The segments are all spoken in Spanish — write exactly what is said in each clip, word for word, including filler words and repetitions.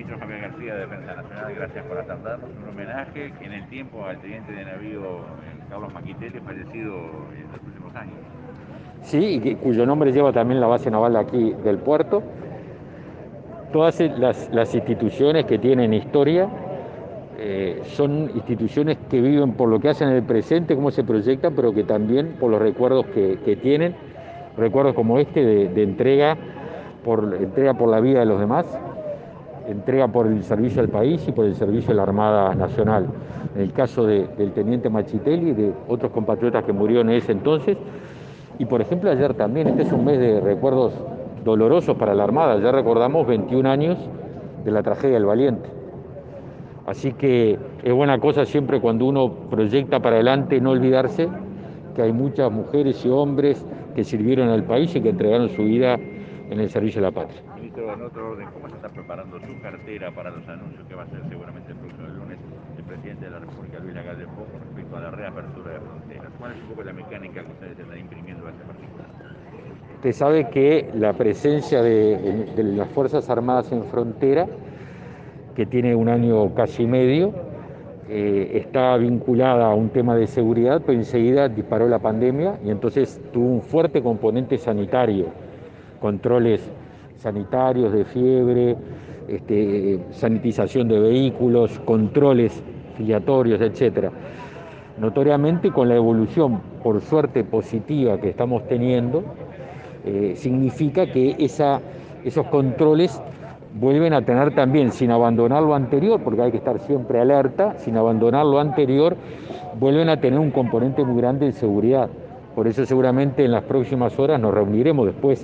Ministro Javier García de Defensa Nacional, gracias por atendernos. Un homenaje en el tiempo al teniente de navío eh, Carlos Maquitelli, fallecido en los últimos años. Sí, y que, cuyo nombre lleva también la base naval de aquí del puerto. Todas las, las instituciones que tienen historia eh, son instituciones que viven por lo que hacen en el presente, cómo se proyectan, pero que también por los recuerdos que, que tienen, recuerdos como este de, de entrega, por, entrega por la vida de los demás, entrega por el servicio al país y por el servicio de la Armada Nacional. En el caso de, del teniente Machitelli y de otros compatriotas que murieron en ese entonces, y por ejemplo ayer también, este es un mes de recuerdos dolorosos para la Armada, ya recordamos veintiún años de la tragedia del Valiente. Así que es buena cosa siempre cuando uno proyecta para adelante no olvidarse que hay muchas mujeres y hombres que sirvieron al país y que entregaron su vida en el servicio de la patria. Ministro, en otro orden, ¿cómo se está preparando su cartera para los anuncios que va a hacer seguramente el próximo lunes el presidente de la República, Luis Lacalle Pou, con respecto a la reapertura de fronteras? ¿Cuál es un poco la mecánica que ustedes están imprimiendo a este particular? Usted sabe que la presencia de, de las Fuerzas Armadas en frontera, que tiene un año casi medio, eh, está vinculada a un tema de seguridad, pero enseguida disparó la pandemia y entonces tuvo un fuerte componente sanitario, controles sanitarios de fiebre, este, sanitización de vehículos, controles filiatorios, etcétera. Notoriamente con la evolución, por suerte positiva, que estamos teniendo, eh, significa que esa, esos controles vuelven a tener también, sin abandonar lo anterior, porque hay que estar siempre alerta, sin abandonar lo anterior, vuelven a tener un componente muy grande de seguridad. Por eso seguramente en las próximas horas nos reuniremos después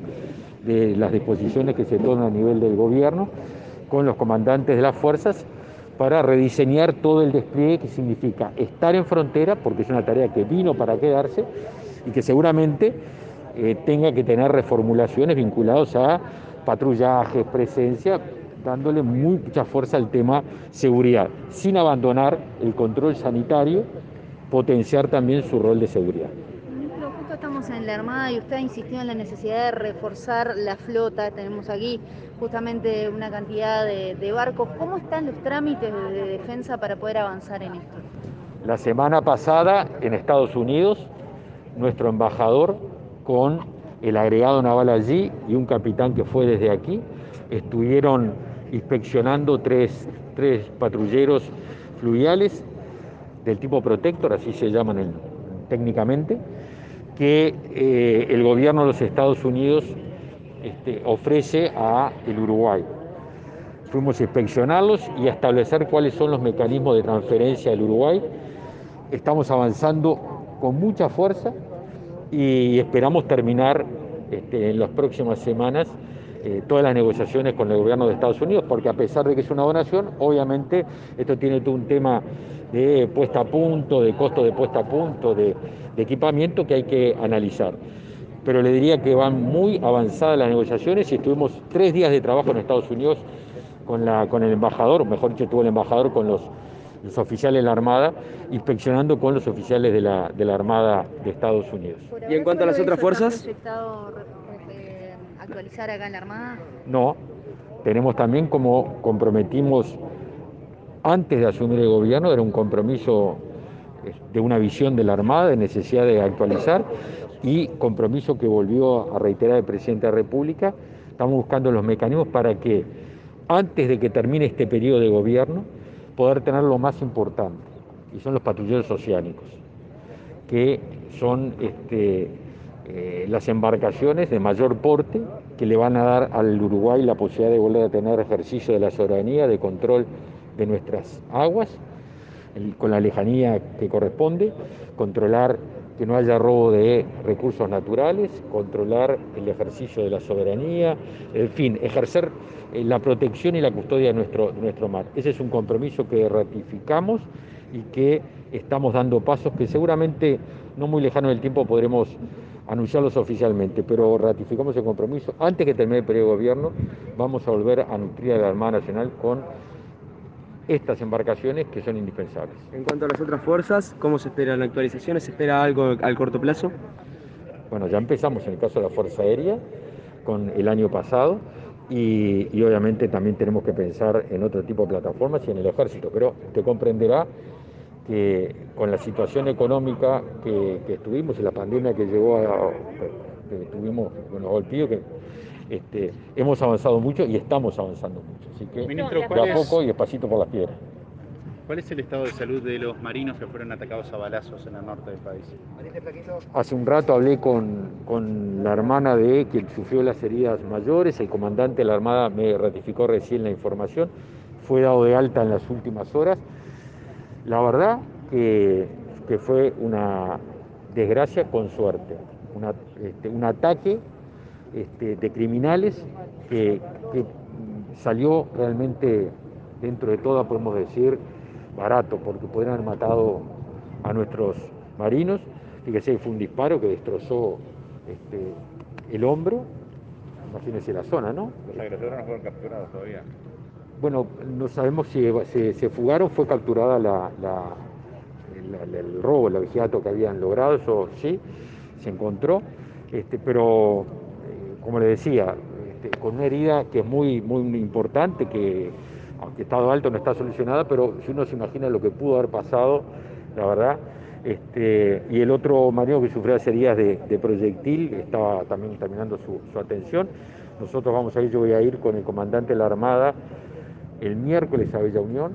de las disposiciones que se toman a nivel del gobierno con los comandantes de las fuerzas para rediseñar todo el despliegue que significa estar en frontera, porque es una tarea que vino para quedarse y que seguramente eh, tenga que tener reformulaciones vinculadas a patrullajes, presencia, dándole mucha fuerza al tema seguridad, sin abandonar el control sanitario, potenciar también su rol de seguridad. Ministro, justo estamos en la Armada y usted ha insistido en la necesidad de reforzar la flota. Tenemos aquí justamente una cantidad de, de barcos. ¿Cómo están los trámites de, de defensa para poder avanzar en esto? La semana pasada en Estados Unidos, nuestro embajador con el agregado naval allí y un capitán que fue desde aquí, estuvieron inspeccionando tres, tres patrulleros fluviales del tipo Protector, así se llaman el, técnicamente, que eh, el gobierno de los Estados Unidos este, ofrece a el Uruguay. Fuimos a inspeccionarlos y a establecer cuáles son los mecanismos de transferencia del Uruguay. Estamos avanzando con mucha fuerza y esperamos terminar este, en las próximas semanas eh, todas las negociaciones con el gobierno de Estados Unidos, porque a pesar de que es una donación, obviamente esto tiene todo un tema de puesta a punto, de costo de puesta a punto, de, de equipamiento que hay que analizar. Pero le diría que van muy avanzadas las negociaciones y estuvimos tres días de trabajo en Estados Unidos con, la, con el embajador, o mejor dicho, tuvo el embajador con los, los oficiales de la Armada, inspeccionando con los oficiales de la, de la Armada de Estados Unidos. ¿Y en cuanto a las otras fuerzas? ¿Está proyectado eh, actualizar acá en la Armada? No, tenemos también como comprometimos antes de asumir el gobierno, era un compromiso de una visión de la Armada, de necesidad de actualizar, y compromiso que volvió a reiterar el presidente de la República. Estamos buscando los mecanismos para que, antes de que termine este periodo de gobierno, poder tener lo más importante, y son los patrulleros oceánicos, que son este, eh, las embarcaciones de mayor porte que le van a dar al Uruguay la posibilidad de volver a tener ejercicio de la soberanía, de control de nuestras aguas, el, con la lejanía que corresponde, controlar que no haya robo de recursos naturales, controlar el ejercicio de la soberanía, en fin, ejercer eh, la protección y la custodia de nuestro, de nuestro mar. Ese es un compromiso que ratificamos y que estamos dando pasos que seguramente no muy lejano del tiempo podremos anunciarlos oficialmente, pero ratificamos el compromiso. Antes que termine el periodo de gobierno, vamos a volver a nutrir a la Armada Nacional con estas embarcaciones que son indispensables. En cuanto a las otras fuerzas, ¿cómo se esperan actualizaciones? ¿Se espera algo al corto plazo? Bueno, ya empezamos en el caso de la Fuerza Aérea con el año pasado, y, y obviamente también tenemos que pensar en otro tipo de plataformas y en el ejército, pero usted comprenderá que con la situación económica que, que estuvimos y la pandemia que llegó a, que, que tuvimos, bueno, golpeó, que este, hemos avanzado mucho y estamos avanzando mucho, así que Ministro, de ¿cuál a es, poco y despacito por las piedras. ¿cuál es el estado de salud de los marinos que fueron atacados a balazos en el norte del país? Hace un rato hablé con, con la hermana de quien sufrió las heridas mayores, el comandante de la Armada me ratificó recién la información, fue dado de alta en las últimas horas. La verdad que, que fue una desgracia con suerte, una, este, un ataque este, de criminales que, que salió realmente, dentro de todo, podemos decir, barato, porque podrían haber matado a nuestros marinos. Fíjese, fue un disparo que destrozó este, el hombro, imagínense la zona, ¿no? Los agresores no fueron capturados todavía. Bueno, no sabemos si se, se fugaron, fue capturada la, la, la, el robo, el abigeato que habían logrado, eso sí, se encontró, este, pero eh, como le decía, este, con una herida que es muy, muy importante, que aunque estado alto no está solucionada, pero si uno se imagina lo que pudo haber pasado, la verdad. Este, y el otro marino que sufrió las heridas de, de proyectil estaba también terminando su, su atención. Nosotros vamos a ir, yo voy a ir con el comandante de la Armada el miércoles a Bella Unión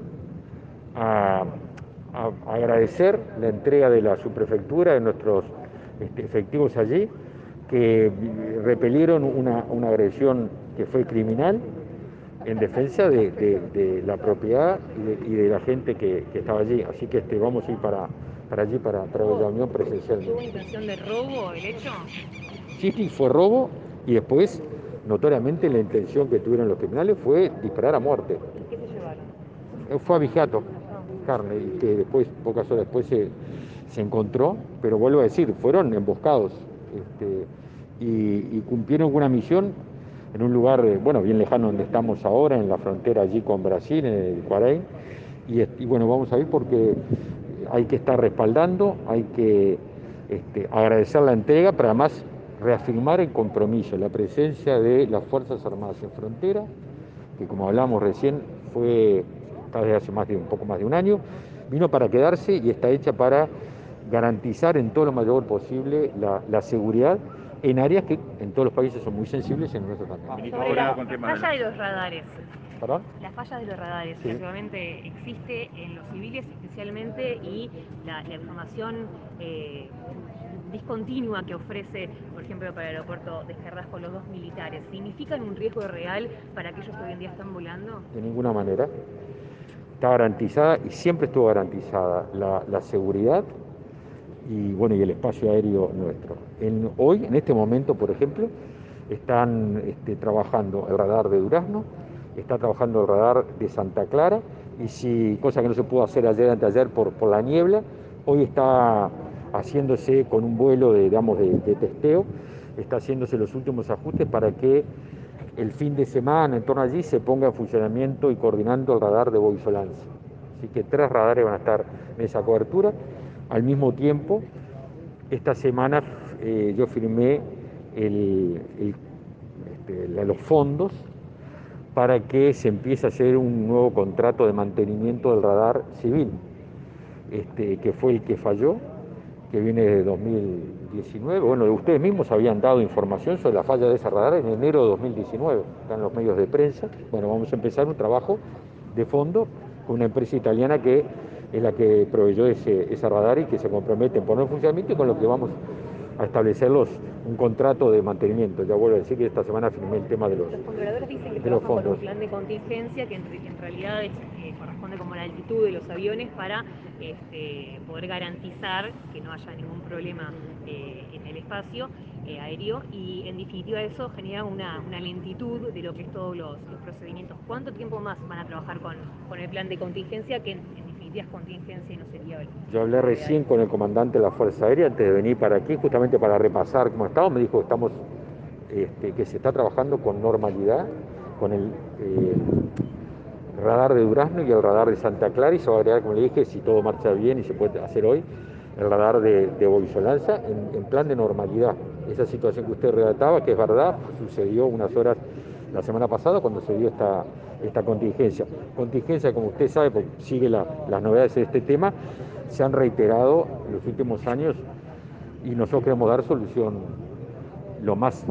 a, a, a agradecer la entrega de la subprefectura de nuestros este, efectivos allí, que repelieron una, una agresión que fue criminal en defensa de, de, de la propiedad y de, y de la gente que, que estaba allí. Así que este, vamos a ir para, para allí, para, para Bella Unión presencialmente. ¿Tuvo intención de robo el hecho? Sí, sí, fue robo y después, notoriamente, la intención que tuvieron los criminales fue disparar a muerte. ¿Qué se llevaron? Fue abigeato, carne, y que después, pocas horas después se, se encontró, pero vuelvo a decir, fueron emboscados este, y, y cumplieron una misión en un lugar, bueno, bien lejano donde estamos ahora, en la frontera allí con Brasil, en el Cuaraín, y, y bueno, vamos a ir porque hay que estar respaldando, hay que este, agradecer la entrega, pero además reafirmar el compromiso, la presencia de las Fuerzas Armadas en frontera, que como hablamos recién fue está desde hace más de un poco más de un año, vino para quedarse y está hecha para garantizar en todo lo mayor posible la, la seguridad en áreas que en todos los países son muy sensibles y en nuestro también. Sobre la falla de los radares. ¿Perdón? La falla de los radares, sí. que actualmente existe en los civiles especialmente, y la, la información eh, discontinua que ofrece, por ejemplo, para el aeropuerto de Carrasco los dos militares, ¿significan un riesgo real para aquellos que hoy en día están volando? De ninguna manera. Está garantizada y siempre estuvo garantizada la, la seguridad y, bueno, y el espacio aéreo nuestro. En, hoy, en este momento, por ejemplo, están este, trabajando el radar de Durazno, está trabajando el radar de Santa Clara, y si, cosa que no se pudo hacer ayer, anteayer por, por la niebla, hoy está haciéndose con un vuelo de, digamos, de, de testeo, está haciéndose los últimos ajustes para que el fin de semana, en torno allí, se ponga en funcionamiento y coordinando el radar de Boisolanza. Así que tres radares van a estar en esa cobertura. Al mismo tiempo, esta semana eh, yo firmé el, el, este, los fondos para que se empiece a hacer un nuevo contrato de mantenimiento del radar civil, este, que fue el que falló, que viene de dos mil diecinueve. Bueno, ustedes mismos habían dado información sobre la falla de ese radar en enero de dos mil diecinueve, están los medios de prensa. Bueno, vamos a empezar un trabajo de fondo con una empresa italiana que es la que proveyó ese, ese radar y que se compromete en poner en funcionamiento, y con lo que vamos a establecerlos un contrato de mantenimiento. Ya vuelvo a decir que esta semana firmé el tema de los, los controladores dicen que de los trabajan fondos. con un plan de contingencia que en, en realidad es, eh, corresponde como a la altitud de los aviones para este, poder garantizar que no haya ningún problema eh, en el espacio eh, aéreo, y en definitiva eso genera una, una lentitud de lo que es todos los, los procedimientos. ¿Cuánto tiempo más van a trabajar con, con el plan de contingencia, que en, en definitiva es contingencia y no sería el... Yo hablé recién con el comandante de la Fuerza Aérea antes de venir para aquí, justamente para repasar cómo estamos. Me dijo que estamos, este, que se está trabajando con normalidad, con el eh, radar de Durazno y el radar de Santa Clara, y se va a agregar, como le dije, si todo marcha bien y se puede hacer hoy, el radar de, de Boisolanza en, en plan de normalidad. Esa situación que usted relataba, que es verdad, sucedió unas horas la semana pasada cuando se dio esta, esta contingencia. Contingencia, como usted sabe, porque sigue la, las novedades de este tema, se han reiterado en los últimos años y nosotros queremos dar solución lo más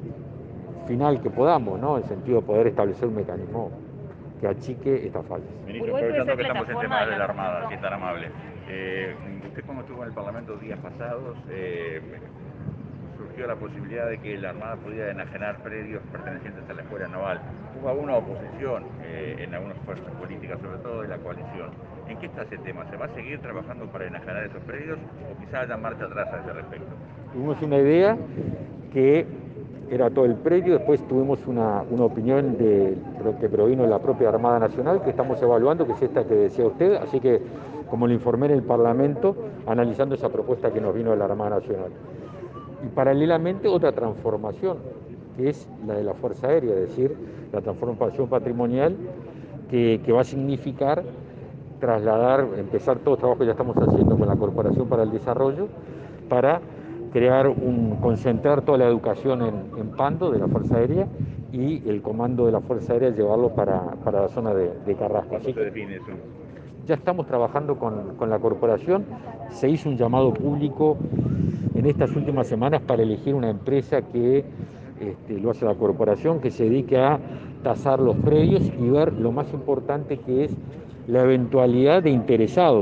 final que podamos, ¿no? En el sentido de poder establecer un mecanismo que achique estas fallas. Ministro, Uruguay puede aprovechando ser que estamos en plataforma tema de de la Armada, lanzamiento. si es tan amable, eh, usted cuando estuvo en el Parlamento días pasados, eh, surgió la posibilidad de que la Armada pudiera enajenar predios pertenecientes a la Escuela Naval. Hubo alguna oposición eh, en algunas fuerzas políticas, sobre todo de la coalición. ¿En qué está ese tema? ¿Se va a seguir trabajando para enajenar esos predios o quizás haya marcha atrás a ese respecto? Tuvimos una idea que era todo el predio, después tuvimos una, una opinión de, que provino de la propia Armada Nacional, que estamos evaluando, que es esta que decía usted, así que, como le informé en el Parlamento, analizando esa propuesta que nos vino de la Armada Nacional. Y paralelamente otra transformación, que es la de la Fuerza Aérea, es decir, la transformación patrimonial que, que va a significar trasladar, empezar todo el trabajo que ya estamos haciendo con la Corporación para el Desarrollo, para crear un, concentrar toda la educación en, en Pando de la Fuerza Aérea y el comando de la Fuerza Aérea llevarlo para, para la zona de, de Carrasco. ¿Cuándo se define eso? Ya estamos trabajando con, con la corporación, se hizo un llamado público en estas últimas semanas para elegir una empresa que este, lo hace la corporación, que se dedique a tasar los predios y ver lo más importante que es la eventualidad de interesados,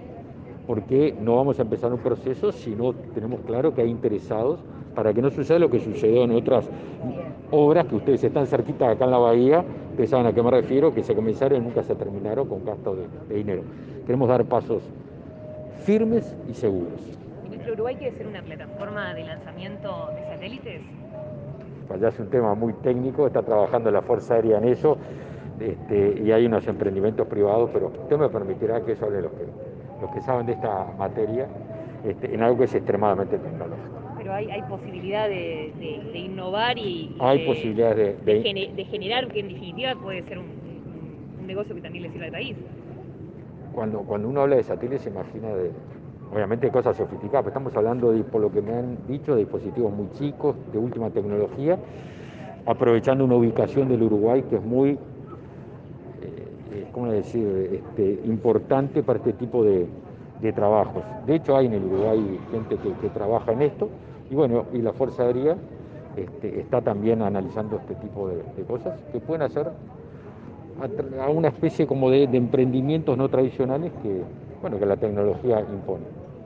porque no vamos a empezar un proceso si no tenemos claro que hay interesados, para que no suceda lo que sucedió en otras obras que ustedes están cerquita acá en la bahía, ustedes saben a qué me refiero, que se comenzaron y nunca se terminaron con gasto de, de dinero. Queremos dar pasos firmes y seguros. Ministro, ¿Uruguay quiere ser una plataforma de lanzamiento de satélites? Ya es un tema muy técnico, está trabajando la Fuerza Aérea en eso, este, y hay unos emprendimientos privados, pero usted me permitirá que eso hable los que, los que saben de esta materia, este, en algo que es extremadamente tecnológico. Pero hay, hay posibilidad de, de, de innovar y, y hay de, posibilidades de, de, de, gener, de generar, que en definitiva puede ser un, un, un negocio que también le sirva al país. Cuando, cuando uno habla de satélites se imagina de, obviamente, cosas sofisticadas, pero estamos hablando, de, por lo que me han dicho, de dispositivos muy chicos, de última tecnología, aprovechando una ubicación del Uruguay que es muy, eh, ¿cómo decir?, este, importante para este tipo de, de trabajos. De hecho, hay en el Uruguay gente que, que trabaja en esto, y bueno, y la Fuerza Aérea este, está también analizando este tipo de, de cosas que pueden hacer a, a una especie como de, de emprendimientos no tradicionales que, bueno, que la tecnología impone.